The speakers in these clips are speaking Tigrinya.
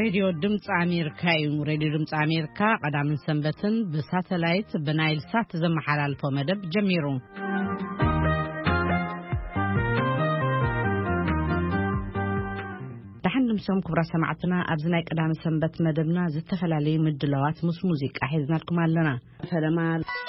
راديو دمፅ أمريكا راديو دمፅ أمريكا قدام سنبتن بساتلايت بنايل سات زمحلالفو مدب جميرو دحن نمسهم كبرى سمعتنا أبزناي قدام سنبت مدبنا زتفلالي مدلوات موسيقى حيزنا لكم علنا فلما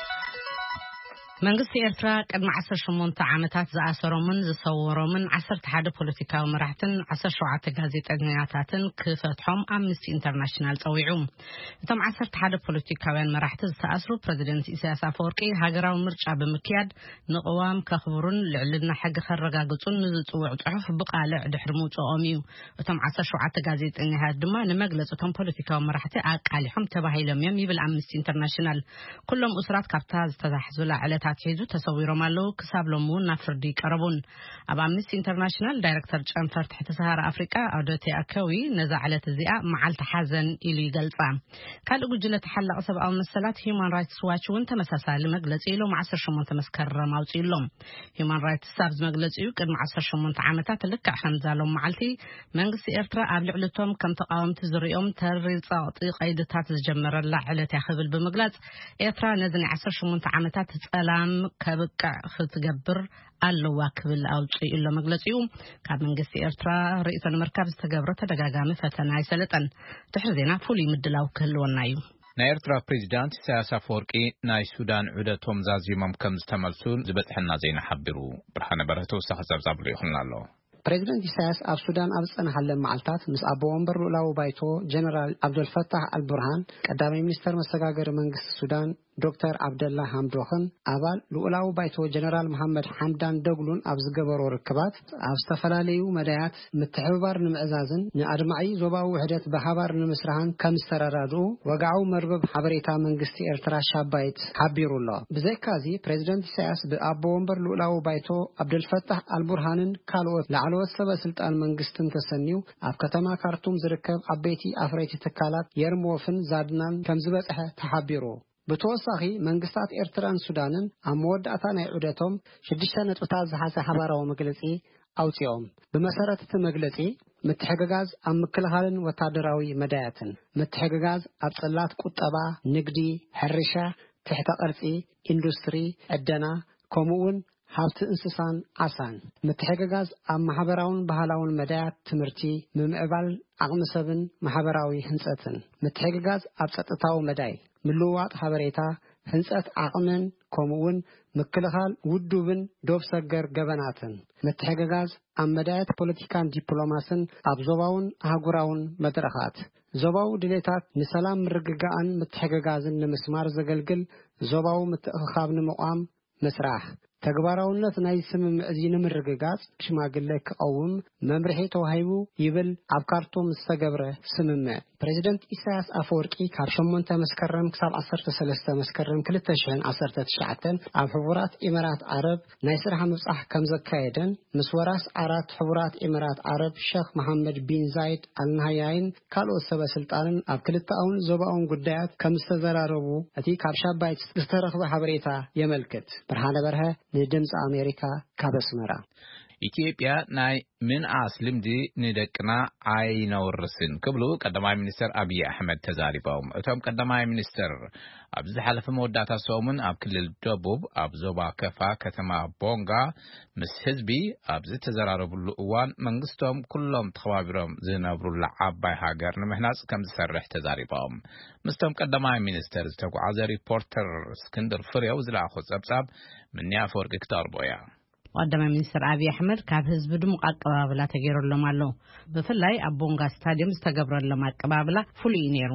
መንግስቲ ኤርትራ ቅድሚ 18 ዓመታት ዝኣሰሮምን ዝሰወሮምን 11 ፖለቲካዊ መራሕትን 17 ጋዜጠኛታትን ክፈትሖም ኣምነስቲ ኢንተርናሽናል ፀዊዑ እቶም 11 ፖለቲካውያን መራሕቲ ዝተኣስሩ ፕሬዝደንት ኢሳያስ አፈወርቂ ሃገራዊ ምርጫ ብምክያድ ንቅዋም ከኽብሩን ልዕልና ሕጊ ከረጋግጹን ንዝፅውዕ ጽሑፍ ብቃልዕ ድሕሪ ምውፅኦም እዩ እቶም 17 ጋዜጠኛታት ድማ ንመግለጽቶም ፖለቲካዊ መራሕቲ ኣቃሊሖም ተባሂሎም እዮም ይብል ኣምነስቲ ኢንተርናሽናል ኩሎም እስራት ካብታ ዝተዛሕዙላ ዕለታ ሒዙ ተሰዊሮም ኣለው ክሳብሎም ናብ ፍርዲ ቀረቡን ኣብ ኣምነስቲ ኢንተርናሽናል ዳይሬክተር ጨንፈር ትሕተ ሰሃራ ኣፍሪቃ ኣውደቴ ኣከዊ ነዛ ዕለት እዚኣ መዓልቲ ሓዘን ኢሉ ይገልጻ ካልእ ጉጅለ ተሓላቕ ሰብኣዊ መሰላት ሂውማን ራይትስ ዋች እውን ተመሳሳሊ መግለጺ ኢሎም 18 መስከረም ኣውፂኢሎም ሂውማን ራይትስ ኣብ መግለጺኡ ቅድሚ 18 ዓመታት ልክዕ ከምዛሎም መዓልቲ መንግስቲ ኤርትራ ኣብ ልዕልቶም ከም ተቃወምቲ ዝርኦም ተሪጻቕቲ ቀይድታት ዝጀመረላ ዕለት ያኽብል ብምግላጽ ኤርትራ ነዚ 18 ዓመታት ጸላም ከብቅዕ ክትገብር ኣለዋ ክብል ኣውፂኢሎ መግለጺኡ ካብ መንግስቲ ኤርትራ ርእይቶን መርከብ ዝተገብረ ተደጋጋሚ ፈተና ይሰለጠን ድሕሪ ዜና ፍሉይ ምድላው ክህልወና እዩ ናይ ኤርትራ ፕሬዝዳንት ኢሳያስ አፈወርቂ ናይ ሱዳን ዑደቶም ዛዚሞም ከም ዝተመልሱን ዝበፅሐና ዜና ሓቢሩ ብርሃነ በረህቶ ሰኸዘብዛብሉ ይኹን ኣሎ ፕሬዝዳንት ኢሳያስ ኣብ ሱዳን ኣብ ጸናሐለ መዓልታት ምስ ኣቦ ወንበር ሉላዊ ባይቶ ጀነራል አብዱልፈታህ አልቡርሃን ቀዳማይ ሚኒስተር መሰጋገር መንግስቲ ሱዳን ዶክተር አብደላ ሐምዶኽን አባል ሉላዊ ባይቶ ጀነራል መሐመድ ሐምዳን ደግሉን ኣብ ዝገበሮ ርክባት ኣብ ዝተፈላለዩ መዳያት ምትሕብባር ንምዕዛዝን ንኣድማዒ ዞባዊ ውሕደት ብሓባር ንምስራሕን ከም ዝተረዳድኡ ወጋዓዊ መርበብ ሓበሬታ መንግስቲ ኤርትራ ሻባይት ሓቢሩሎ ብዘይካዚ ፕሬዝዳንት ኢሳያስ ብኣቦ ወንበር ሉላዊ ባይቶ አብዱልፈታህ አልቡርሃንን ካልኦት ላዕለዎት ሰበስልጣን መንግስትን ተሰኒዩ ኣብ ከተማ ካርቱም ዝርከብ ዓበይቲ ኣፍረይቲ ትካላት የርሞፍን ዛድናን ከም ዝበፅሐ ተሓቢሩ በተወሳኺ መንግስታት ኤርትራን ሱዳንን ኣብ መወዳእታ ናይ ዑደቶም 6 ነጥብታት ዝሓዘ ሓባራዊ መግለጺ ኣውፂኦም ብመሰረት እቲ መግለጺ ምትሕግጋዝ ኣብ ምክልኻልን ወታደራዊ መዳያትን ምትሕግጋዝ ኣብ ጽላት ቁጠባ ንግዲ ሕርሻ ትሕተ ቅርጺ ኢንዱስትሪ ዕደና ከምኡውን ሃብቲ እንስሳን ዓሳን ምትሕግጋዝ ኣብ ማሕበራውን ባህላውን መዳያት ትምህርቲ ምምዕባል ዓቕሚ ሰብን ማሕበራዊ ህንጸትን ምትሕግጋዝ ኣብ ጸጥታዊ መዳይ ምልውዋጥ ሓበሬታ ህንጸት ዓቕምን ከምኡውን ምክልኻል ውዱብን ዶብ ሰገር ገበናትን ምትሕግጋዝ ኣብ መዳያት ፖለቲካን ዲፕሎማስን ኣብ ዞባውን ኣህጉራውን መድረኻት ዞባዊ ድሌታት ንሰላም ምርግጋእን ምትሕግጋዝን ንምስማር ዘገልግል ዞባዊ ምትእኽኻብ ንምቋም መስራሕ ተግባራውነት ናይ ስምምዕ እዚ ንምርግጋጽ ሽማግለ ክቀውም መምርሒ ተዋሂቡ ይብል ኣብ ካርቱም ዝተገብረ ስምምዕ ፕሬዝዳንት ኢሳያስ አፈወርቂ ካብ 8 መስከረም ክሳብ 13 መስከረም 2019 ኣብ ሕቡራት ኢሚራት ዓረብ ናይ ስራሕ ምብጻሕ ከም ዘካየደን ምስ ወራስ ዓራት ሕቡራት ኢሚራት ዓረብ ሼኽ መሐመድ ቢን ዛይድ አልናህያይን ካልኦት ሰበስልጣንን ኣብ ክልተኣውን ዞባውን ጉዳያት ከም ዝተዘራረቡ እቲ ካብ ሻባይት ዝተረኽበ ሓበሬታ የመልክት ብርሃነ በርሀ ንድምፂ ኣሜሪካ ካብ ኣስመራ ኢትዮጵያ ናይ ምንኣስ ልምዲ ንደቅና ኣይነውርስን ክብሉ ቀዳማይ ሚኒስተር አብይ አሕመድ ተዛሪቦም እቶም ቀዳማይ ሚኒስተር ኣብ ዝሓለፈ መወዳእታ ሰሙን ኣብ ክልል ደቡብ ኣብ ዞባ ከፋ ከተማ ቦንጋ ምስ ህዝቢ ኣብ ዝተዘራረብሉ እዋን መንግስቶም ኩሎም ተኸባቢሮም ዝነብሩላ ዓባይ ሃገር ንምህናጽ ከም ዝሰርሕ ተዛሪቦም ምስቶም ቀዳማይ ሚኒስተር ዝተጓዓዘ ሪፖርተር እስክንድር ፍሬው ዝለኣኾ ጸብጻብ ምንያ አፈወርቂ ክተርቦያ ቀዳማይ ሚኒስተር አብይ አሕመድ ካብ ህዝብ ድሙቕ ኣቀባብላ ተገይሮሎም ኣሎ ብፍላይ ኣብ ቦንጋ ስታዲየም ዝተገብረሎም ኣቀባብላ ፍሉይ ነይሩ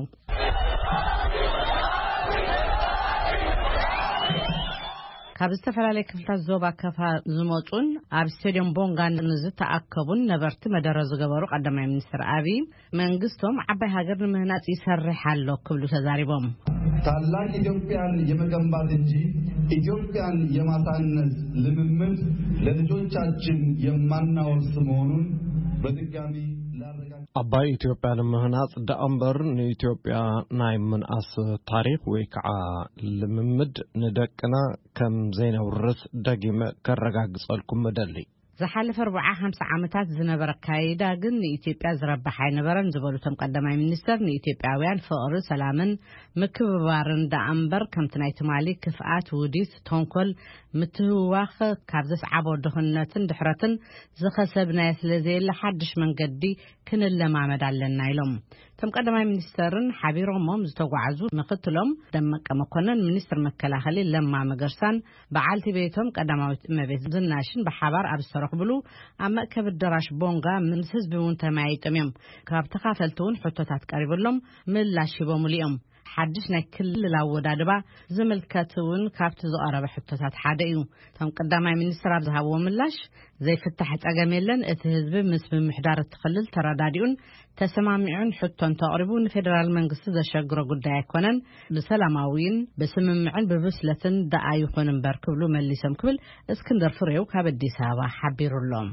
ካብ ዝተፈላለዩ ክፍልታት ዞባ ከፋ ዝመጹን ኣብ ስታዲየም ቦንጋ ንዝተኣከቡን ነበርቲ መደረ ዝገበሩ ቀዳማይ ሚኒስተር አብይ መንግስቶም ዓባይ ሃገር ንምህናጽ ይሰርሕ ኣሎ ክብሉ ተዛሪቦም ታላቅ ኢትዮጵያን የመገንባት እንጂ ኢትዮጵያን የማሳነስ ልምምድ ለልጆቻችን የማናወርስ መሆኑን በድጋሚ አባይ ኢትዮጵያ ለምህናጽ ደአምበር ንኢትዮጵያ ናይ ምንአስ ታሪክ ወይ ከዓ ልምምድ ንደቅና ከም ዘይነውርስ ደጊመ ከረጋግጸልኩም መደሊ زحلف 4-5 ዓመታት ዝነበረ ካይዳ ግን ኢትዮጵያ ዝረብሕ አይነበረን ዝበሉቶም ቀዳማይ ሚኒስተር ኢትዮጵያውያን ፍቅሪ ሰላምን ምክብባርን ዳአምበር ከምቲ ናይ ትማሊ ክፍአት ውዲት ተንኮል ምትህዋኽ ካብ ዘስዓቦ ድኽነትን ድሕረትን ዝኸሰብናይ ስለዘየለ ሓድሽ መንገዲ ክንለማመድ ኣለና ኢሎም ተም ቀዳማይ ሚኒስተርን ሓቢሮሞም ዝተጓዓዙ ምክትሎም ደመቀ መኮነን ሚኒስትር መከላኸሊ ለማ መገርሳን በዓልቲ ቤቶም ቀዳማዊት እመቤት ዝናሽን በሓባር ኣብስተረኽብሉ ኣብ መእከብ ደራሽ ቦንጋ ምን ህዝብውን ተማይጦም እዮም ካብ ተኻፈልቱን ሕቶታት ቀሪብሎም ምላሽ ሂቦም ልዮም ሓድሽ ናይ ክልላዊ ወዳድባ ዝምልከቱን ካብቲ ዝቐረበ ሕቶታት ሓደ እዩ ተም ቀዳማይ ሚኒስትር ኣብ ዝሃብዎ ምላሽ ዘይፍታሕ ፀገም የለን እቲ ህዝብ ምስ ምምሕዳር እትኽልል ተረዳዲኡን ተሰማሚዑን ሕቶን ተቕሪቡ ንፌደራል መንግስቲ ዘሸግሮ ጉዳይ ኣይኮነን ብሰላማዊን በስምምዕን በብስለትን ዳኣ ይኹን እምበር ክብሉ መሊሶም ክብል እስክንድር ፍሬው ካብ አዲስ አበባ ሓቢሩሎም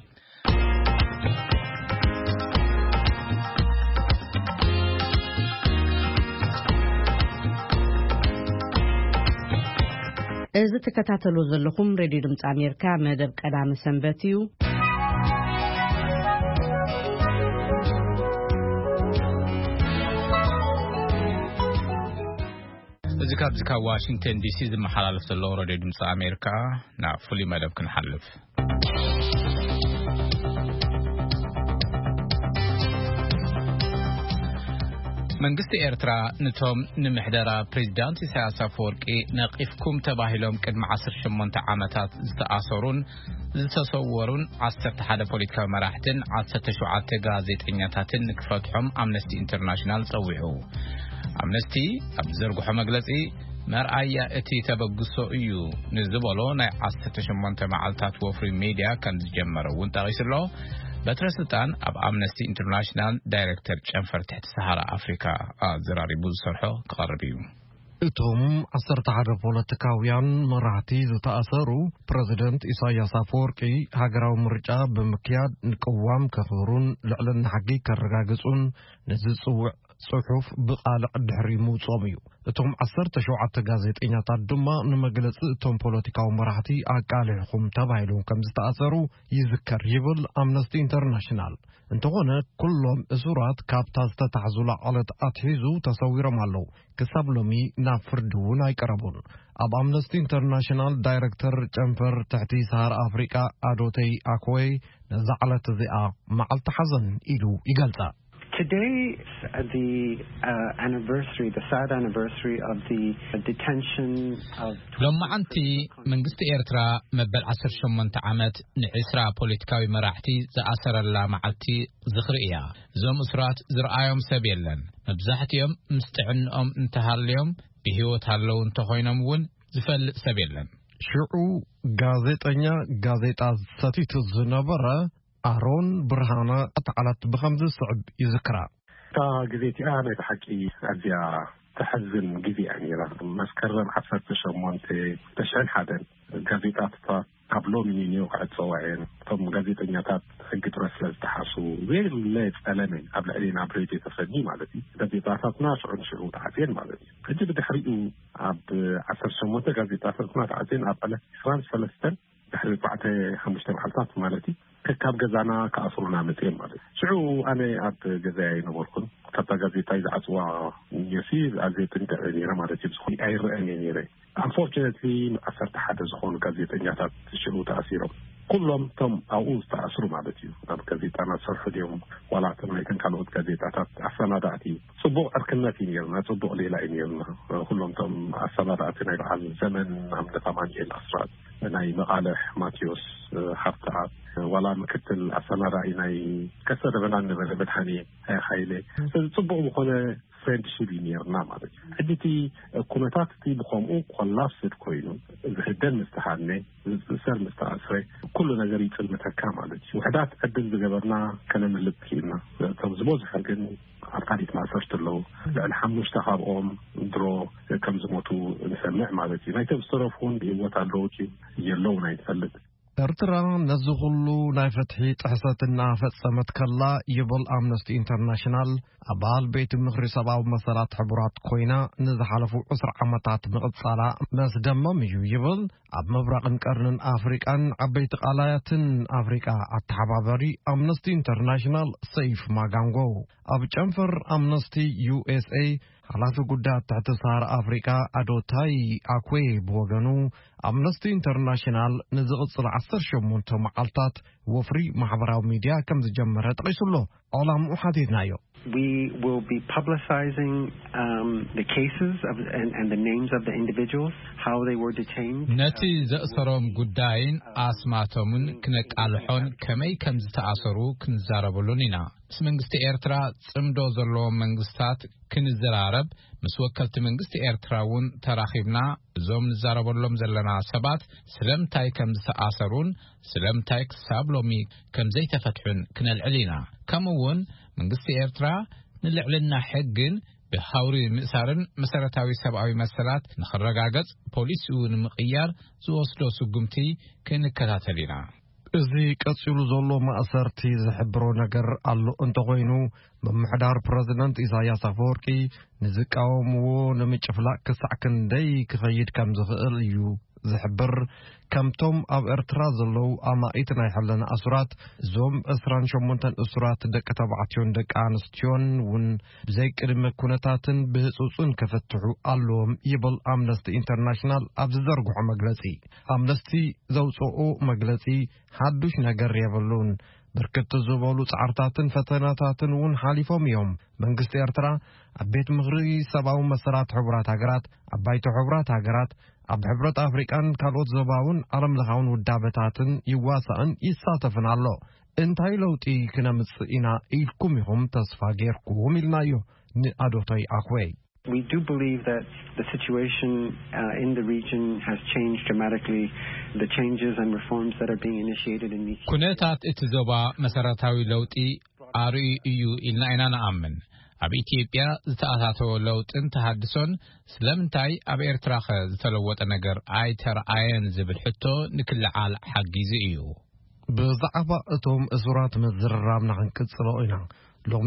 እዚ ተከታተሉ ዘለኹም ሬዲዮ ድምጽ አሜሪካ መደብ ቀዳም ሰንበትዩ እዚ ካብ ዋሽንግተን ዲሲ ዝመሓላለፍ ዘሎ ሬዲዮ ድምጽ አሜሪካ ና ፍሊ መደብ ክንሓልፍ መንግስቲ ኤርትራ ነቶም ንምሕደራ ፕሬዝዳንት ኢሳያስ አፈወርቂ ነቂፍኩም ተባሂሎም ቅድሚ 18 ዓመታት ዝተኣሰሩን ዝተሰወሩን 11 ፖለቲካዊ መራሕትን 17 ጋዜጠኛታትን ክፈትሖም አምነስቲ ኢንተርናሽናል ፀዊዑ አምነስቲ ኣብ ዘርግሖ መግለጺ መርአያ እቲ ተበግሶ እዩ ንዝበሎ ናይ 18 መዓልታት ወፍሪ ሚዲያ ከም ዝጀመረውን ጠቂስሎ በትረስልጣን ኣብ አምነስቲ ኢንተርናሽናል ዳይሬክተር ጨንፈር ትሕቲ ሰሃራ አፍሪካ ዝራሪቡ ዝሰርሖ ክቐርብ እዩ እቶም 11 ፖለቲካውያን መራሕቲ ዝተኣሰሩ ፕሬዝደንት ኢሳያስ አፈወርቂ ሃገራዊ ምርጫ ብምክያድ ንቅዋም ከኽብሩን ልዕልና ሓቂ ከረጋግጹን ንዝጽውዕ ጽሑፍ ብቃልዕ ድሕሪ ምውጾም እዩ እቶም 17 ጋዜጠኛታት ድማ ንመግለጺ እቶም ፖለቲካዊ መራሕቲ ኣቃሊዕኹም ተባሂሎም ከም ዝተኣሰሩ ይዝከር ይብል አምነስቲ ኢንተርናሽናል እንተኾነ ኩሎም እሱራት ካብታ ዝተታሕዙላ ዓለት ኣትሒዙ ተሰዊሮም ኣለዉ ክሳብ ሎሚ ናብ ፍርዲ እውን ኣይቀረቡን ኣብ አምነስቲ ኢንተርናሽናል ዳይሬክተር ጨንፈር ትሕቲ ሰሃራ አፍሪካ አዶተይ አኮይ ነዛ ዓለት እዚኣ መዓልቲ ሓዘን ኢሉ ይገልጻ Today, the anniversary, the sad anniversary of the detention of... لما أنت منجست إيرترا مبل 18 عامات نعسرا بوليتيكاوي مراحتي زأسر الله معلتي زخرئيا زوم أسرات زرعايهم سبيلا مبزاحت يوم مستعنهم انتهى اليوم بهوت هالو انتهينا مون زفل سبيلا شعو غازيطا ستيت الزنبرة أهرون برهانا أتعلت بخمس صعب يذكرها. تا جزيتي أنا بحكي أزيا تحزن جزي يعني مسكرم حفظت شمونت تشعل حدا جزيتات تا قبلو مني وقعد صواعين ثم جزيتي نياتات حقت رسل تحاسو غير اللي تسألني قبل أن أبريتي تفني مالتي جزيتات ناشر شروط عزين مالتي هجي بدي حريقو عب 10 شمونت جزيتات عزين أبلا فرانس فلسطين بحريق بعد 5 حلقات مالتي كاب جزانا كأصلنا متين مالي شعو أنا أب جزائي نوركم كابتا جزيتاي زعزوا يسير عزيتن كأنيرا مالتي بسخوني أي رأنيري unfortunately أثرت حدا زخون جزيتين يعتاد شروط أسيرهم كلهم تم أوز تأثروا مالتي أب جزيتانا صرح اليوم ولا تنهيكن كانوا جزيتات أحسنا داتي صبوا أركناتي نيرنا صبوا ليلا نيرنا كلهم تم أحسنا داتي نير عن زمن عم نتماني الأسرات ناي مقالح ماتيوس حفتعات ولا مكتل أسنا رأيناي كسر بنان بدحني خيلي صبوا مقولة فريند شيبينيرنا مالتي عدتي كومنتاتي بخومو خلاص كوينو زهدن مستحاني سر مستعصري كل نجاري في المتكا مالتي وحدات قدم بجبرنا كلام اللي بكينا تمزموز حقن عقادي ما فرشت له الحمد اشتهر درو كم زموتو نسمع مالتي ما يتبصرفون بيوت الروتي يلو نايتفلت ኤርትራ ነዚ ኩሉ ናይ ፍትሒ ጥሕሰትና ፈጸመት ከላ ይብል ኣምነስቲ ኢንተርናሽናል ኣባል ቤት ምኽሪ ሰብኣዊ መሰላት ሕቡራት ኮይና ንዝሓለፉ 10 ዓመታት ምቕጻላ መስደመም እዩ ይብል ኣብ ምብራቕን ቀርንን ኣፍሪቃን ዓበይቲ ቃላያትን ኣፍሪቃ ኣተሓባበሪ ኣምነስቲ ኢንተርናሽናል ሰይፍ ማጋንጎ ኣብ ጨንፈር ኣምነስቲ USA ሓላፊ ጉዳያት ትሕቲ ሰሃራ ኣፍሪቃ ኣዶታይ ኣኩዌ ብወገኑ ኣምነስቲ ኢንተርናሽናል ንዝቕጽል 18 መዓልታት ወፍሪ ማሕበራዊ ሚድያ ከም ዝጀመረ ጠቂሱሎ ዖላምኡ ሓቲትናዮ We will be publicizing the cases and the names of the individuals, how they were detained. ነቲ ዘእሰሮም ጉዳይን ኣስማቶምን ክነቃልሖን ከመይ ከም ዝተኣሰሩ ክንዛረበሉን ኢና ምስ መንግስቲ ኤርትራ ጽምዶ ዘለዎም መንግስታት ክንዘራረብ ምስ ወከልቲ መንግስቲ ኤርትራ እውን ተራኺብና እዞም ንዛረበሎም ዘለና ሰባት ስለምታይ ከም ዝተኣሰሩን ስለምታይ ክሳብ ሎሚ ከም ዘይተፈትሑን ክነልዕል ኢና ከምኡውን መንግስቲ ኤርትራ ንልዕልና ሕግን ብሃውሪ ምእሳርን መሰረታዊ ሰብኣዊ መሰላት ንኽረጋገጽ ፖሊሲውን ምቕያር ዝወስዶ ስጉምቲ ክንከታተል ኢና እዚ ቀጽሉ ዘሎ ማእሰርቲ ዝሕብሮ ነገር ኣሎ እንተኾይኑ ብምሕዳር ፕሬዝዳንት ኢሳያስ አፈወርቂ ንዝቃወምዎ ንምጭፍላቅ ክሳዕ ክንደይ ክኸይድ ከም ዝኽእል እዩ ዝሕብር ከምቶም ኣብ ኤርትራ ዘለው ኣማኢት ናይ ሕለና ኣሱራት ዞም 28 እሱራት ደቂ ተባዕትዮን ደቂ ኣንስትዮን እውን ብዘይ ቅድመ ኩነታትን ብህፁፅን ከፈትሑ ኣለዎም ይብል ኣምነስቲ ኢንተርናሽናል ኣብ ዝዘርግሖ መግለጺ ኣምነስቲ ዘውፅኦ መግለጺ ሓዱሽ ነገር የብሉን ብርክት ዝበሉ ጻዕርታትን ፈተናታትን እውን ሓሊፎም እዮም መንግስቲ ኤርትራ ኣብ ቤት ምኽሪ ሰብኣዊ መሰላት ሕቡራት ሃገራት ኣብ ባይቶ ሕቡራት ሃገራት ኣብ ሕብረት ኣፍሪቃን ካልኦት ዘባውን ዓለም ለኻውን ውዳበታትን ይዋሳእን ይሳተፍን ኣሎ እንታይ ለውጢ ክነምጽእ ኢና ኢልኩም ኢኹም ተስፋ ጌርኩም ኢልናዮ ንኣዶታይ ኣኩዌ We do believe that the situation in the region has changed dramatically. The changes and reforms that are being initiated in the ኩነታት እቲ ዞባ መሰረታዊ ለውጢ ኣርኢ እዩ ኢልና ኢና ንኣምን ኣብ ኢትዮጵያ ዝተኣታተወ ለውጥን ተሃድሶን ስለምንታይ ኣብ ኤርትራ ዝተለወጠ ነገር ኣይተረኣየን ዝብል ሕቶ ንክልዓል ሓጊዙ እዩ ብዛዕባ እቶም እሱራት ምዝርራብ ንክንቅጽሎ ኢና ሎሚ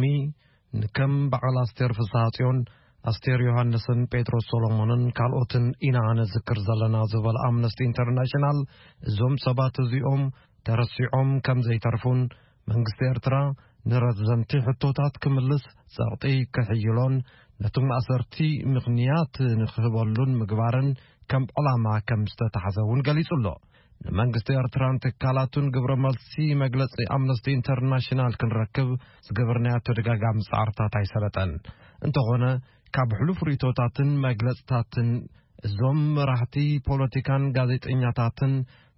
ንከም በዓል ኣስቴር ፍስሓጽዮን ኣስቴር ዮሐንስን ጴጥሮስ ሶሎሞንን ካልኦትን ኢና ንዝክር ዘለና ዝብል ኣምነስቲ ኢንተርናሽናል እዞም ሰባት እዚኦም ተረሲዖም ከም ዘይተርፉን መንግስቲ ኤርትራ ንረዘምቲ ሕቶታት ክምልስ ጸቕጢ ክሕይሎን ነቶም ኣሰርቲ ምኽንያት ንኽህበሉን ምግባርን ከም ዕላማ ከም ዝተታሕዘውን ገሊጹሎ መንግስቲ ኤርትራን ትካላቱን ግብረ መልሲ መግለጺ ኣምነስቲ ኢንተርናሽናል ክንረክብ ዝገበርናዮ ተደጋጋሚ ጻዕርታት ኣይሰለጠን እንተኾነ ካብ ሕሉፍ ሪቶታትን መግለጽታትን እዞም መራሕቲ ፖለቲካን ጋዜጠኛታትን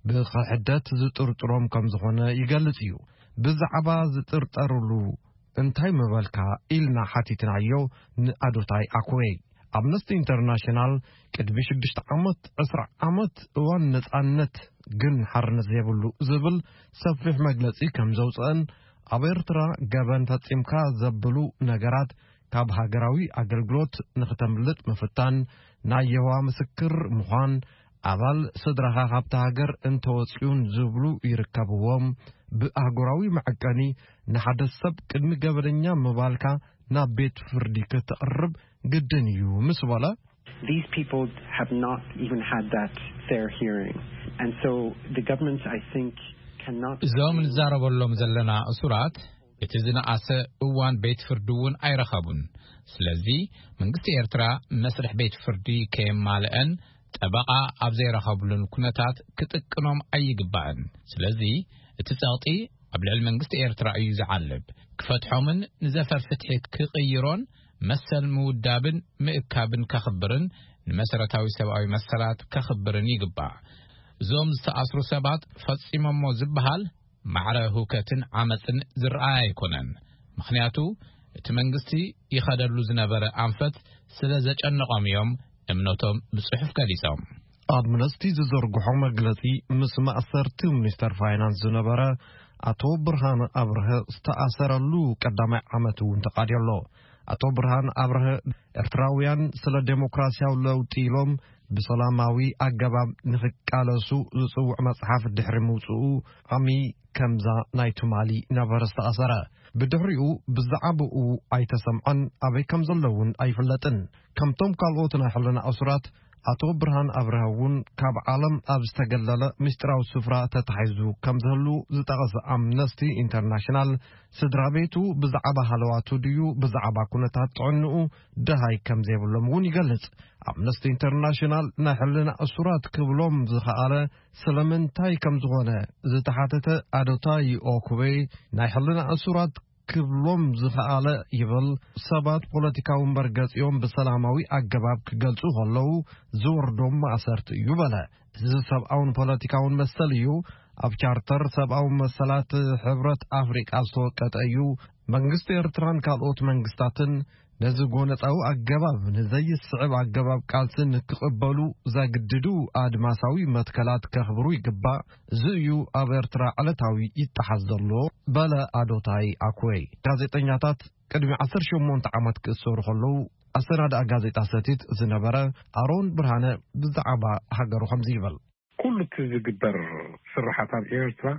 ብኽሕደት ዝጥርጥሮም ከም ዝኾነ ይገልጽ እዩ ብዛዕባ ዝጥርጠሩሉ እንታይ መበልካ ኢልና ሓቲትናዮ ንኣዶታይ ኣኩዌ ኣምነስቲ ኢንተርናሽናል ቅድሚ 6 ዓመት 10 ዓመት እዋን ነጻነት ግን ሓርነት ዘይብሉ ዝብል ሰፊሕ መግለጺ ከም ዘውፅአን ኣብ ኤርትራ ገበን ፈጺምካ ዘብሉ ነገራት ካብ ሃገራዊ ኣገልግሎት ንኽተምልጥ ምፍታን ናይ የህዋ ምስክር ምዃን ኣባል ስድራኻ ካብቲ ሃገር እንተወፅዩን ዝብሉ ይርከብዎም ብኣህጉራዊ መዐቀኒ ንሓደ ሰብ ቅድሚ ገበነኛ ምባልካ ናብ ቤት ፍርዲ ክትቐርብ ግድን እዩ ምስ በለ These people have not even had that fair hearing and so the government I think cannot እዞም ንዛረበሎም ዘለና እሱራት እቲ ዝነኣሰ እዋን ቤት ፍርዲውን ኣይረኸቡን ስለዚ መንግስቲ ኤርትራ መስርሕ ቤት ፍርዲ ከየማልአን ጠበቃ ኣብ ዘይረኸቡልን ኩነታት ክጥቅኖም ኣይግባእን ስለዚ እቲ ጸቕጢ ኣብ ልዕሊ መንግስቲ ኤርትራ እዩ ዝዓልብ ክፈትሖምን ንዘፈር ፍትሒ ክቕይሮን መሰል ምውዳብን ምእካብን ከኽብርን ንመሰረታዊ ሰብኣዊ መሰላት ከኽብርን ይግባእ እዞም ዝተኣስሩ ሰባት ፈጺሞሞ ዝበሃል ማዕረ ሁከትን ዓመፅን ዝረኣይ ኣይኮነን ምክንያቱ እቲ መንግስቲ ይኸደሉ ዝነበረ አንፈት ስለ ዘጨነቆም እዮም እምነቶም ብጽሑፍ ገሊጾም ኣምነስቲ ዝዘርግሖ መግለጺ ምስ ማእሰርቲ ሚኒስተር ፋይናንስ ዝነበረ ኣቶ ብርሃን ኣብርሀ ዝተኣሰረሉ ቀዳማይ ዓመት እውን ተቃዲሎ ኣቶ ብርሃን ኣብርሀ ኤርትራውያን ስለ ዴሞክራሲያዊ ለውጢ ኢሎም بسلاماوي أجباب نخكالسو زسوع مصحف الدحر موسو أمي كمزا نايتو مالي نبرست أسرة بدحريو بزعبو أي تسمعن أبي كمزلون أي فلتن كمتم قالوتنا حلنا أسرات أتو برهان أبرهون كاب عالم أبستغلل مستراو سفرا تتحيزو كمزهلو زتغز أمنستي انترناشنال سدرابيتو بزعبا هلواتو ديو بزعبا كونتات عنو دهاي كمزيبولمون يغلط أمنستي انترناشنال نحلنا أسرات كبلوم زخالة سلمنتاي كمزغونة زتحاتت أدوتاي أوكوي نحلنا أسرات كبلوم زخالة يبل سبات بوليتيكاو مرقص يوم بسلاماوي أجباب كجلسو هلو زور دوم أسرت يبلا سبعون بوليتيكاون مسليو أبشارتر سبعون مسلات حبرة أفريقيا أسوقت أيو منغست إرتران كالوت منغستاتن نزغونت أو أجباب نزي الصعب أجباب كالسن كقبلو زاجددو آدماساوي متكلات كخبرو يقبع زيو أبرترا على تاوي يتحزدلو بلا أدوتاي أكوي غازيطنياتات قدمي 18 عامات كسور خلو أسراد أغازيطا ستيت زنبرا أرون برهانة بزعبا حقرو خمزيبل كل تزقبر سرحات إيرترا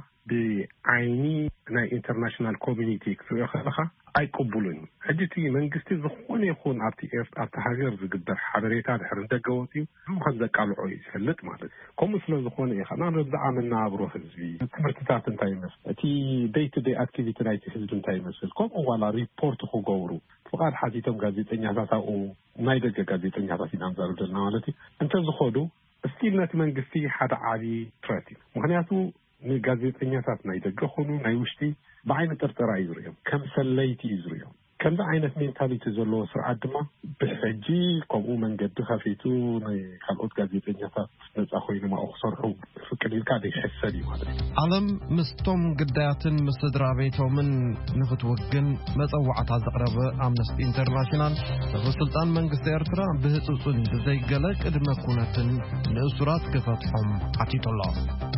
بعيني نا international community كسوخلخا أي قبولون حجتي منغستي زخون يخون أبتي هاجر زقبر حبريتات حرندة قوتي روخن ذكالو عويس هلت مالت كم مثل زخون يخان أنا ربزع من نابرو حزبي مرتتات انتاي مثل تي day to day activity نايتي حزب انتاي مثل كم أولا ريبورت خو قورو فقال حاجيتهم قازيتين يحساسا او نايدجا قازيتين يحساسين أنزارو جلنا والتي انت زخودو استيلنات منغستي حدا عالي تراتي مخنياتو نغازيتنياتات نايدغخونو نايوشتي بعين ترترا يزريهم كم سليتي يزريهم كم ذا عينت مينتاليتي زلو سرعة دما بحجي قومو من قد خفيتو خلقوت غازيتنياتات نزاخوين ما أخصرحو فكر الكادي حسالي مادري عالم مستوم قداياتن مستدرا بيتو من نخت وقن متوعات عزقرب أمنستي انترناشنال سلطان منغست إرترا بهتوصن بزي قلق ادمكونتن نأسرات كفتحهم عتيت الله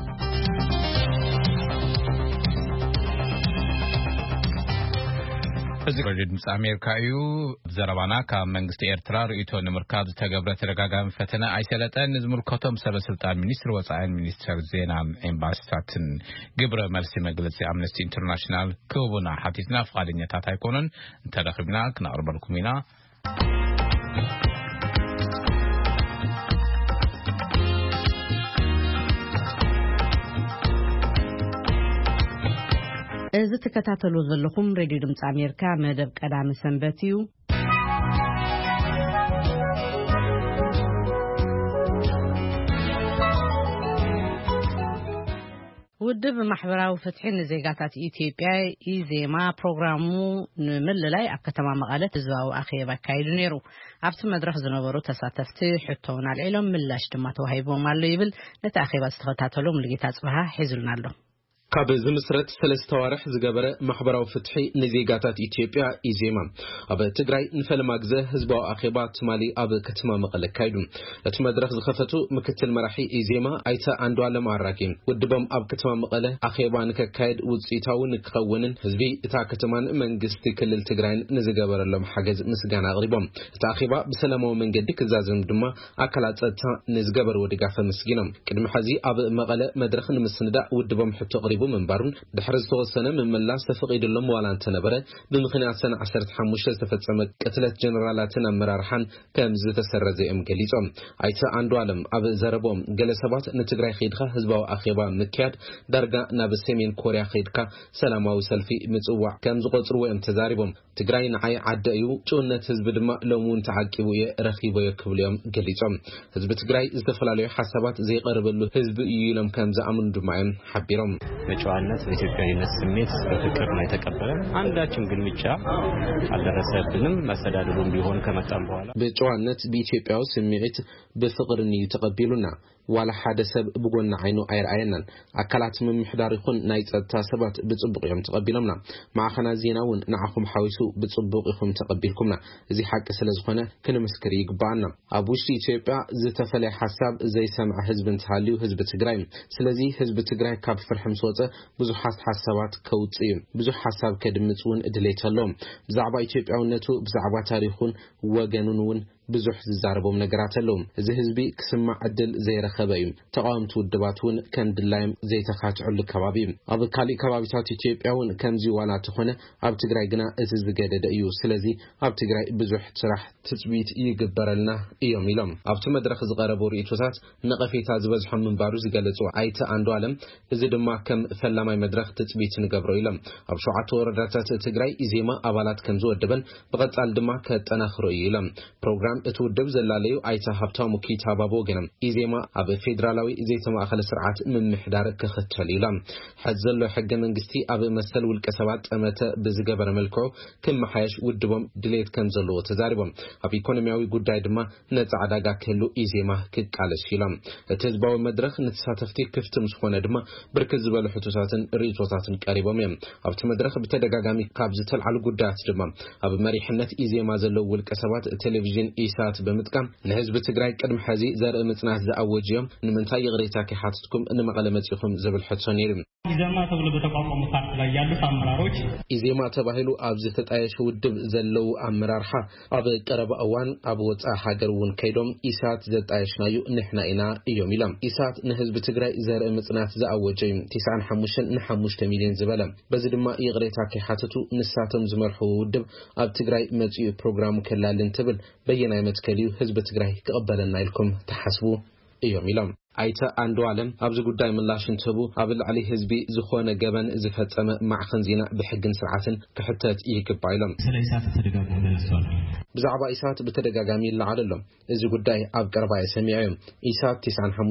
እዚህ ፕሬዝዳንት አሜሪካዩ ዘረባና ከመንግስት ኤርትራ ርኢቶ ንምርካብ ተገብረ ተረጋጋሚ ፈተና አይሰለጠን ዝምልከቶም ሰበስልጣን ሚኒስትር ወጻኢን ሚኒስትር ዜና ኤምባሲታትን ግብረ መልሲ መግለጽ አምነስቲ ኢንተርናሽናል ክቡና ሐቲትና ፍቃደኛታት አይኮነን እንተረክብና ክናቀርበልኩም ኢና إذا تكتاتلو زلخم راديو دمص أمريكا مدب قدام سنبتيو ودب محبراو فتحين زيغاتات إثيوبيا إيزيما بروغرامو نمللاي أكتما مقالة زواو أخيبا كايدو نيرو أبت مدرخ زنوبرو تساتفتي حتونا العلم ملاش دماتو هايبو مالو يبل نتأخيبا استغتاتلو ملغيتات بها حيزلنا له كاب زمسرت ثلاث توارح زجبرة محبراو فتحي نزيجاتات إثيوبيا إزيما أب تجري نفل مجزه حزبوا أخيبات مالي أب كتما مقلة كايدون لتمدرخ زخفتو مكتل مرحي إزيما أيتا عنده على معركين ودبم أب كتما مقلة أخيبانك كايد وزيتاو نكخونن حزبي إتا كتمان من قست كل التجرين نزجبرة لهم حجز مسجان أغربهم تأخيبا بسلامو من جدك زازم دما أكلات تا نزجبر ودقافة مسجينهم كلمة حزي أب مقلة مدرخ نمسندا ودبم حتى قريب من بارن دحرز توسنه من ملاس تفقيد لهم ولا تنبره بمخنيات سنة 15 تفتصمت قتلت جنرالاتنا مرارحان كم زتسرز امكليصم ايتا عنده عالم اب زربوم جلسبات نتግራይ ኺድኻ ህዝባዊ አኺባ ምክያድ ዳርጋ ናብ ሰሜን ኮሪያ ኺድካ ሰላማዊ ሰልፊ ምጽዋዕ ከም ዝቆጽሩ ወይም ተዛሪቦም ትግራይ ንዓይ ዓደዩ ጭውነት ህዝብ ድማ ለሙን ተዓቂቡ የረኺቦ የክብልዮም ገሊጾም ህዝብ ትግራይ ዝተፈላልዩ ሐሳባት ዘይቀርበሉ ህዝብ ይሎም ከም ዘአምኑ ድማም ሐቢሮም በጨዋነት በኢትዮጵያዊነት ስሜት በፍቅር ነው የተቀበለ አንዳችን ግን ብቻ አልደረሰብንም መስተዳድሩም ቢሆን ከመጣም በኋላ በጨዋነት በኢትዮጵያው ስሜት በፍቅር ነው ተቀበሉና ولا حدا سب بقولنا عينو أير عينن أكلات من محدار يكون نايت تاسبات بتصبق يوم تقبلنا مع خنازينون نعكم حويسو بتصبق يوم تقبلكمنا زي حق سلزخنا كنا مسكري يقبعنا أبوشي تيبع زي تفلي حساب زي سمع حزب تهالي وحزب تجراي سلزي حزب تجراي كاب فرحم صوته بزو حسابات كوتيم بزو حساب كدمتون إدليت اللهم زعبا تيبع ونتو بزعبا تاريخون وجنون ብዙሕ ዝዛረቦም ነገራት ኣለዎም እዚ ህዝቢ ክስማዕ ዕድል ዘይረኸበ እዩ ተቃዋምቲ ውድባትን ከም ድላይም ዘይተኻትዑሉ ከባቢ ኣብ ካልእ ከባቢታት ኢትዮጵያውን ከምዚ ዋላ ተኾነ ኣብ ትግራይ ግና እቲ ዝገደደ እዩ ስለዚ ኣብ ትግራይ ብዙሕ ስራሕ ትጽቢት ይግበረልና እዮም ኢሎም ኣብቲ መድረኽ ዝቐረቡ ርእይቶታት ነቐፌታ ዝበዝሖም ምንባሩ ዝገልጹ ኣይተ አንዱዓለም እዚ ድማ ከም ፈላማይ መድረኽ ትጽቢት ንገብሮ ኢሎም ኣብ 7 ወረዳታት ትግራይ ኢዜማ ኣባላት ከም ዝወደበን ብቐጻል ድማ ከጠናኽሮ ኢሎም ፕሮግራም እቲ ውድብ ዘላለዩ ኣይተ ሃብታሙ ኪታባቦ ገነም ኢዜማ ኣብ ፌደራላዊ ዘይተማእኸለ ስርዓት ምምሕዳር ክኽተል ኢሎም ሕዘሎ ሕገ መንግስቲ ኣብ መሰል ውልቀ ሰባት ጠመተ ብዝገበረ መልክዑ ክመሓየሽ ውድቦም ድሌት ከም ዘለዎ ተዛሪቦም ኣብ ኢኮኖሚያዊ ጉዳይ ድማ ነፃ ዕዳጋ ክህሉ ኢዜማ ክቃለስ ኢሎም እቲ ህዝባዊ መድረኽ ንተሳተፍቲ ክፍቲ ምስኾነ ድማ ብርክት ዝበሉ ሕቶታትን ርእይቶታትን ቀሪቦም እዮም ኣብቲ መድረኽ ብተደጋጋሚ ካብ ዝተልዓሉ ጉዳያት ድማ ኣብ መሪሕነት ኢዜማ ዘለው ውልቀ ሰባት ቴሌቪዥን ኢሳት በምጥቃም ንህዝቢ ትግራይ ቅድሚ ሕዚ ዘርኢ ምጽናት ዝኣወጅዮም ንምንታይ ይቕሬታ ከሓትትኩም ንመቐለ መጽኢኹም ዝብል ሕቶ ነይሩ ኢዜማ ተብሎ በተቋቋሙ ፓርቲ ላይ ያሉ አመራሮች ኢዜማ ተባሂሉ ኣብ ዝተጣየሸ ውድብ ዘለው አመራርሓ ኣብ ቀረባ እዋን ኣብ ወፃ ሃገርውን ከይዶም ኢሳት ዘጣየሽናዩ ንሕና ኢና እዮም ኢሎም ኢሳት ንህዝቢ ትግራይ ዘርኢ ምጽናት ዝኣወጀ 95 ሚልዮን ዝበለ በዚ ድማ ይቕሬታ ከሓትቱ ንሳቶም ዝመርሑ ውድብ ኣብ ትግራይ መጽኢ ፕሮግራሙ ከላልን ትብል በየናይ መትከልዩ ህዝቢ ትግራይ ክቕበለና ኢልኩም ተሓስቡ እዮም ኢሎም ኣይተ አንዱዓለም ኣብዚ ጉዳይ ምላሽ እንትህቡ ኣብ ልዕሊ ህዝቢ ዝኾነ ገበን ዝፈጸመ ማዕኸን ዜና ብሕግን ስርዓትን ክሕተት ይግባእ ኢሎም ስለ ኢሳት ተደጋጋሚ ተነስቷል ብዛዕባ ኢሳት በተደጋጋሚ ይለዓል ኣሎ እዚ ጉዳይ ኣብ ቀረባ የሰሚዐዮም ኢሳት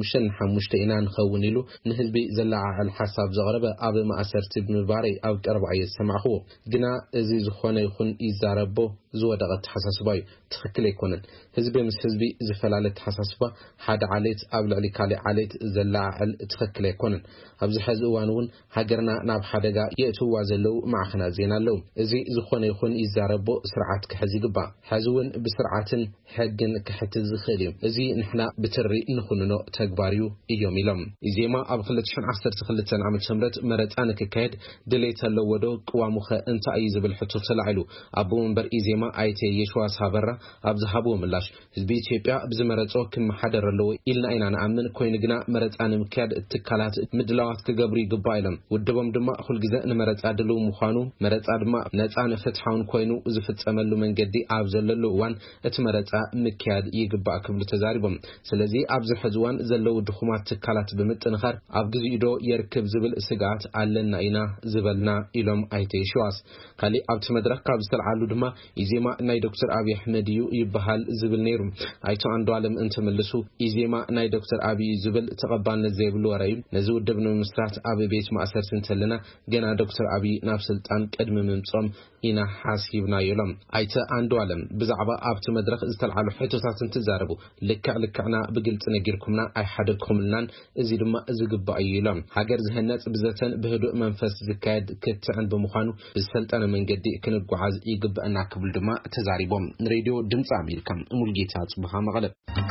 95 ኢና ንኸውን ኢሉ ንህዝቢ ዘላዓል ሓሳብ ዘቕረበ ኣብ ማእሰርቲ ብምባሪ ኣብ ቀረባ የሰማዕኹ ግና እዚ ዝኾነ ይኹን ይዛረቦ ዝወደቐ ተሓሳስባ እዩ ትኽክል ኣይኮነን ህዝቢ ምስ ህዝቢ ዝፈላለ ተሓሳስባ ሓደ ዓሌት ኣብ ልዕሊ ካልእ ዓሌት ዘላዓል ትኽክል ኣይኮነን ኣብዚ ሕዚ እዋን እውን ሃገርና ናብ ሓደጋ የእትዋ ዘለው ማዕኸናት ዜና ኣለው እዚ ዝኾነ ይኹን ይዛረቦ ስርዓት ክሕዝ ይግባእ ሕዚ እውን ብስርዓትን ሕግን ክሕትት ዝኽእል እዩ እዚ ንሕና ብትሪ ንኹንኖ ተግባር እዩ እዮም ኢሎም ኢዜማ ኣብ 2012 ዓመተ ምህረት መረፃ ንክካየድ ድሌት ኣለዎ ዶ ቅዋሙኸ እንታይ እዩ ዝብል ሕቶ ተላዒሉ ኣቦ መንበር ኢዜማ ኣይተ የሽዋስ ሃበራ ኣብ ዝሃብዎ ምላሽ ህዝቢ ኢትዮጵያ ብዝመረፆ ክመሓደር ኣለዎ ኢልና ኢና ንኣምን ኮይኑ ግና መረፃ ንምክያድ ትካላት ምድላዋት ክገብሩ ይግባእ ኢሎም ውድቦም ድማ ኩልግዜ ንመረፃ ድልው ምዃኑ መረፃ ድማ ነፃን ፍትሓውን ኮይኑ ዝፍፀመሉ መንገዲ ኣብ ዘለሉ እዋን እቲ መረፃ ምክያድ ይግባእ ክብሉ ተዛሪቦም ስለዚ ኣብዚ ሕዚ እዋን ዘለው ድኹማት ትካላት ብምጥንኻር ኣብ ግዚኡ ዶ የርክብ ዝብል ስጋት ኣለና ኢና ዝበልና ኢሎም ኣይተ የሽዋስ ካልእ ኣብቲ መድረኽ ካብ ዝተልዓሉ ድማ ኢዜማ ናይ ዶክተር አብይ አሕመድ እዩ ይበሃል ዝብል ነይሩ ኣይተ አንዱዓለም እንትምልሱ ኢዜማ ናይ ዶክተር አብይ ዝብል ተቐባልነት ዘይብሉ ወራይ ነዚ ውድብ ንምስራት ኣብ ቤት ማእሰርቲ እንተለና ገና ዶክተር አብይ ናብ ስልጣን ቅድሚ ምምጾም ኢና ሓሲብና ኢሎም ኣይተ አንዱዓለም ብዛዕባ ኣብቲ መድረኽ ዝተልዓሉ ሕቶታት እንትዛረቡ ልክዕና ብግልጽ ነጊርኩምና ኣይሓደግኩምልናን እዚ ድማ ዝግባእ እዩ ኢሎም ሃገር ዝህነጽ ብዘተን ብህዱእ መንፈስ ዝካየድ ክትዕን ብምዃኑ ብዝሰልጠነ መንገዲ ክንጓዓዝ ይግባአና ክብል ድማ ተዛሪቦም ሬድዮ ድምፂ አሜሪካ ሙልጌታ ጽብሃ መቐለ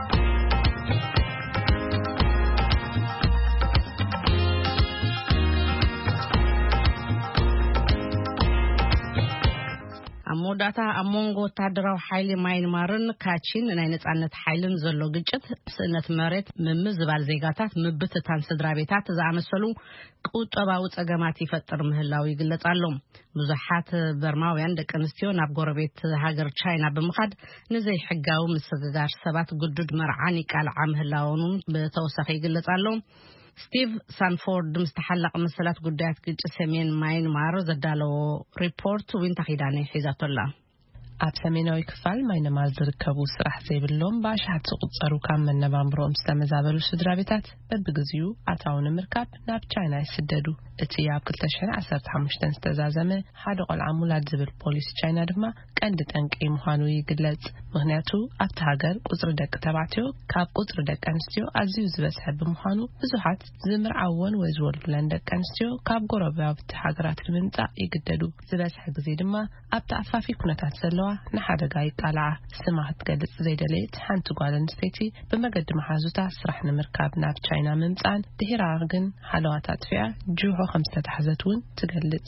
አሞዳታ አሞንጎ ወታደራዊ ኃይል ማይንማርን ካቺን ናይ ነጻነት ኃይልን ዘሎ ግጭት ስእነት መሬት ምምዝባል ዜጋታት ምብትታን ስድራቤታት ዝኣመሰሉ ቁጠባዊ ጸገማት ይፈጥር ምህላው ይግለጻሎም ብዙሓት በርማውያን ደቂ ኣንስትዮ ናብ ጎረቤት ሃገር ቻይና ብምኻድ ንዘይ ሕጋዊ ምስግጋር ሰባት ጉዱድ መርዓን ይቃልዓ ምህላውን ብተወሳኺ ይግለጻሎም ስቲቭ ሳንፎርድ ምስተሐለቅ መሰላት ጉዳያት ግጭት ሰሜን ማይንማር ዘዳለው ሪፖርት ዊንታኺዳኔ ሒዛቶላ ኣብ ሰሜናዊ ክፋል ማይንማር ዝርከቡ ስራሕ ዘይብሎም ባሻት ዝቁጸሩ ካብ መነባብሮኦም ዝተመዛበሉ ስድራቤታት በብግዚኡ ኣታውን ምርካብ ናብ ቻይና ይስደዱ እቲ ኣብ 2015 ዝተዛዘመ ሓደ ቆልዓ ሙላድ ዝብል ፖሊስ ቻይና ድማ ቀንዲ ጠንቂ ምዃኑ ይግለጽ ምክንያቱ ኣብቲ ሃገር ቁጽሪ ደቂ ተባዕትዮ ካብ ቁጽሪ ደቂ ኣንስትዮ ኣዝዩ ዝበዝሐ ብምዃኑ ብዙሓት ዝምርዓወን ወይ ዝወልዱለን ደቂ ኣንስትዮ ካብ ጎረቤት ሃገራት ብምምጻእ ይግደዱ ዝበዝሐ ግዜ ድማ ኣብቲ ኣፋፊ ኩነታት ዘለዋ نحدقا يطالع سماحت قدس زي دليت حانتو قادن ستيتي بمقدم حازوتا سرح نمركاب ناب تشاينا ممتان دهيراغن حلواتات فيها جوحو 5 تحزتون تقلت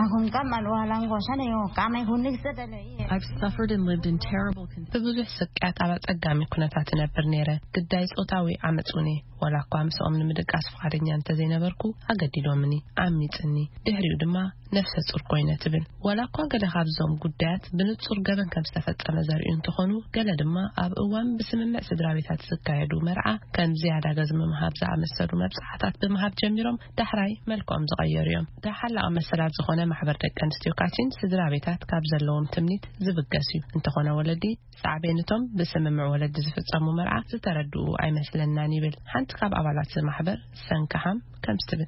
I've suffered and lived in terrible conditions. ببزح سكات على تقامي كنتات نبر نيرة قدايس أوتاوي عمتوني ولا قام سأمن مدق أسفارين ينت زي نبركو أقدلو مني عميتني دهريو دما نفس سرقوينة تبن ولا قا قد خابزهم قدات بنتصر قبن كم استفدت أمزاريون تخونو قال دما أب أوام بسمم سدرابيتات سكايدو مرعى كان زيادة قزم مهاب زع مسرو مبسحتات بمهاب جميرهم دحراي ملكم زغير يوم دحلا مسلات زخونة محبر دك أنستيوكاتين سدرابيتات كابزلوم تمنيت زبقاسيو انتخونا ولدي صعبينتهم بسمم ولد زفتصامو مرعى ستردو أي مثلنا نيبل حنت كاب أبالات المحبر سنكهم كم استبن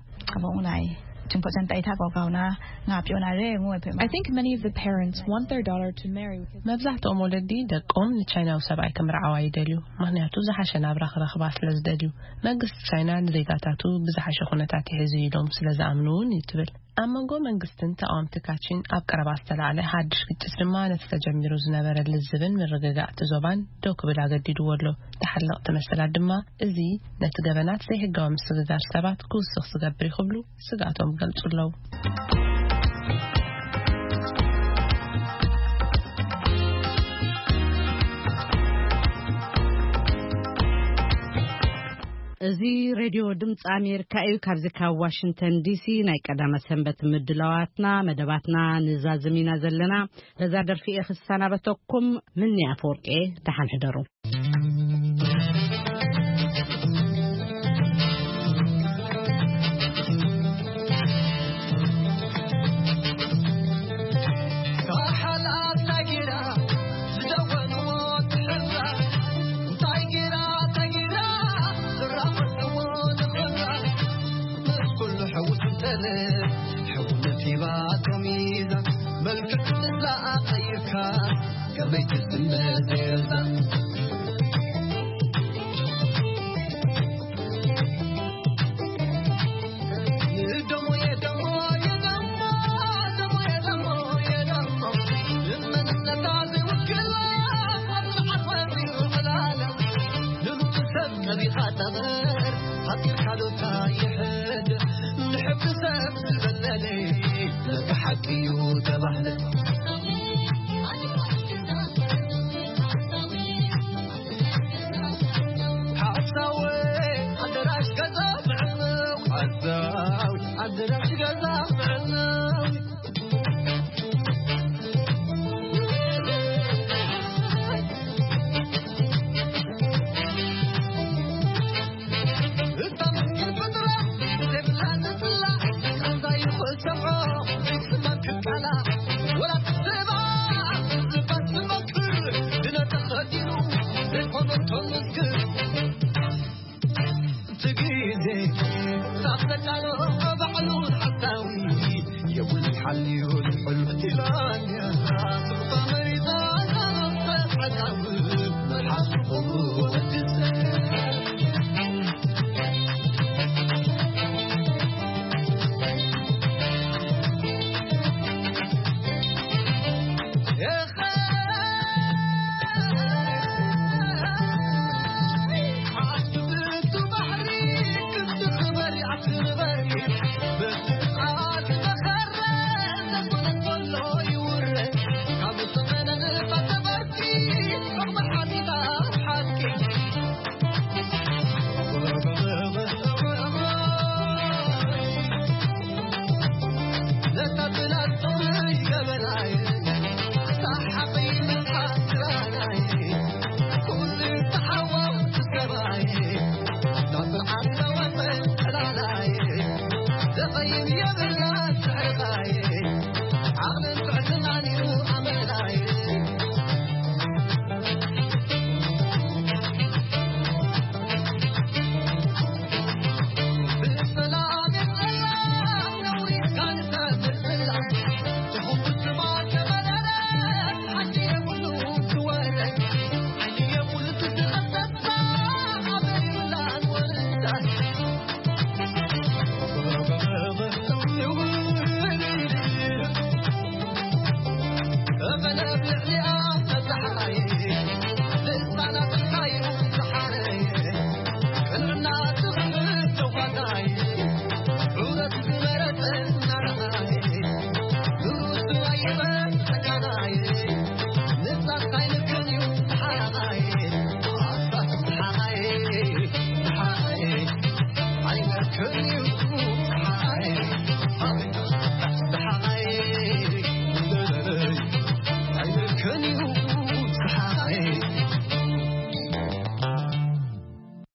I think many of the parents want their daughter to marry. مبزحت ولدي دقوم لتشاينا وسبعي كمرعى وايدليو مهنياتو زحشنا برخ رخبات لزدليو مقص تشاينا زيقاتاتو بزحش خونتاتي هزيلهم سلزامنون يتبل أما جو منقستن تقام تكاتشين أب كرباستل على حدش كتسرما نتجميرو زنابر للزبن من رقاقات زوبان دوك بلا قدي دولو تحلق تمثل الدما إزي نتقبنات سيه قوام سقاقار سبات كوز سقابري خبلو سقاتهم قلتو اللو زي راديو دمت أمريكا كابزكا واشنطن دي سي ناي قدامة سنبت مدلواتنا مدباتنا نزازمينا زلنا لزادر في إخسانا بتوكم مني أفوركي تحال حدرو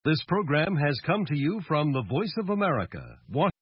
This program has come to you from the Voice of America.